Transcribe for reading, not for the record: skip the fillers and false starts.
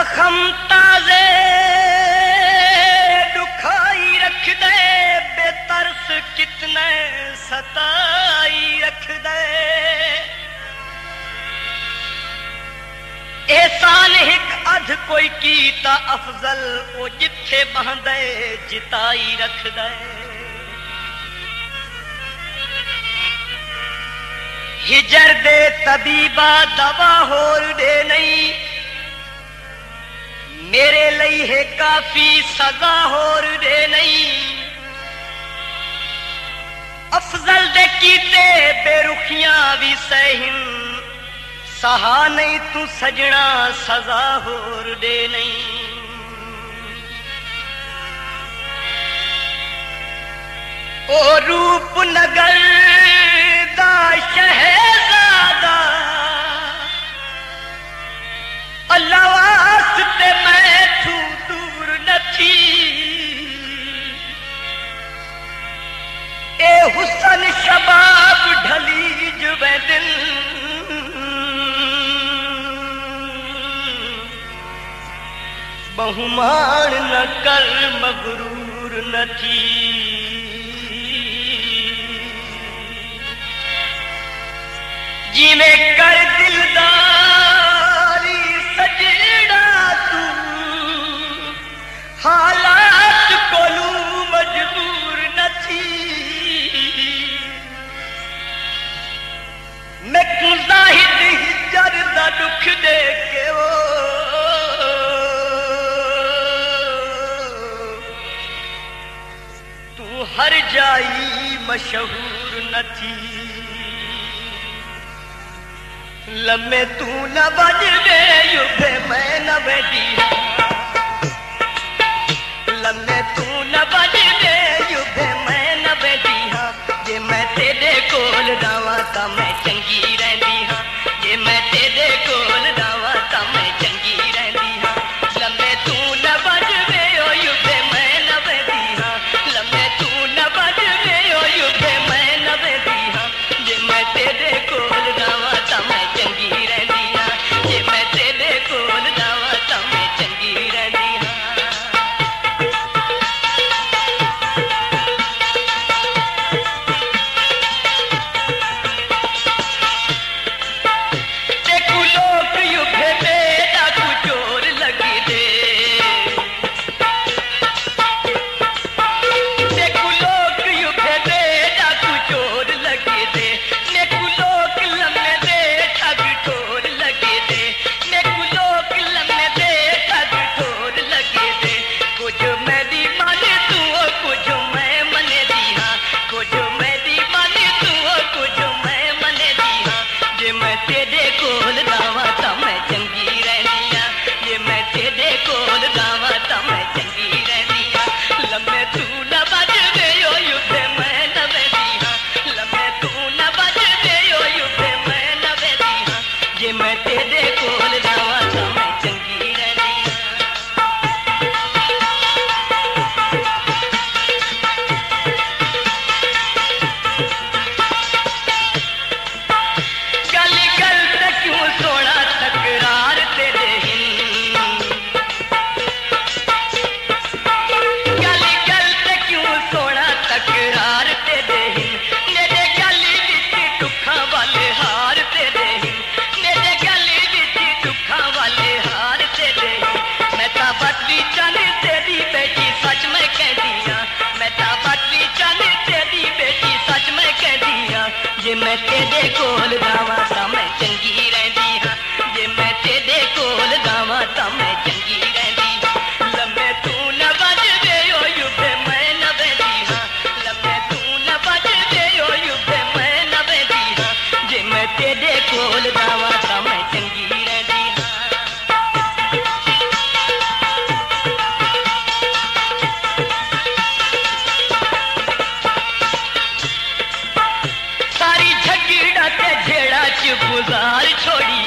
जख्म ताजे दुखाई रख दे, बेतरस कितने सताई रख दे। एहसान हिक अध कोई कीता अफजल, ओ जिथे बहंदे जिताई रख दे। हिजर दे तबीबा दवा होर दे नहीं, मेरे लिए है काफी सजा होर दे नहीं। अफजल दे कीते बेरुखियां भी सहिन, सहा नहीं तू सजना सजा होर दे नहीं। ओ रूपनगर दा शहजादा, अल्लाह वास्ते मैं तू दूर न थी। ए हुसन शबाब ढली जुबे दिन, बहुमान न कर मगरूर न थी। जिमें कर दिलदारी सजना तू, हालात कोलू मजबूर न थी। मैं क्यों जाहिद हिजर दा दुख दे के वो, तू हर जाई मशहूर न थी। लम्मे तू न बज दे युद्धे मैं न बैठी, लम्मे तू न बज दे युद्धे मैं न बैठी हाँ। जे मैं तेरे कोल दावा ता मैं चंगी रहंदी हाँ, जे मैं तेरे कोल दावा ता मैं चंगी रहंदी हाँ। लम्मे तू न बज दे ओ युद्धे मैं न बैठी हाँ, लम्मे तू न बज दे ओ युद्धे मैं न बैठी हाँ। जे मैं तेरे कोल दावा ता मैं चंगी रहंदी हाँ, जे मैं तेरे कोल दावा ता मैं चंगी रहंदी हाँ। देखो लोग युद्धे बेटा कुचोर लगी दे, देखो लोग युद्धे बेटा कुचोर लगी दे। देखो लोग लम्मे दे ठग ठोर लगे दे, देखो लोग लम्मे दे ठग ठोर लगे दे। कुछ मेरी माने तू कुछ मैं मने दी हाँ, कुछ मेरी माने तू कुछ मैं मने दी हाँ। जे मैं तेरे कोल दावा ता मैं चंगी रहनी हाँ, जे मैं तेरे कोल दावा ता मैं चंगी रहनी हाँ। लम्मे तू न बज दे ओ युद्धे मैं न बैठी हाँ, लम्मे तू न बज दे ओ युद्धे मैं न बैठी हाँ। जे मैं तेरे कोल दावा ता मैं चंगी रहनी हाँ। गल गल ते क्यों सोना तकरार तेरे हिन, गल गल ते क्यों सोना तकरार तेरे हिन। मेरे गली विच दुखां वाले हार तेरे हिन, मेरे गली विच दुखां वाले हार तेरे हिन। मैं तां बदली चन तेरी बेटी सच मैं कहदी हां, मैं तां बदली चन तेरी बेटी सच मैं कहदी हां। जे मैं तेरे कोल दावा ता मैं चंगी रहंदी हाँ, जे मैं तेरे कोल दावा ता मैं चंगी रहंदी हाँ। लम्मे तू न बज दे ओ युद्धे मैं न बैठी हाँ, लम्मे तू न बज दे ओ युद्धे मैं न बैठी हाँ। जे मैं तेरे कोल दावा ता मैं चंगी रहंदी हाँ। सारी झगड़ा ते झेड़ा च गुजार छोड़ी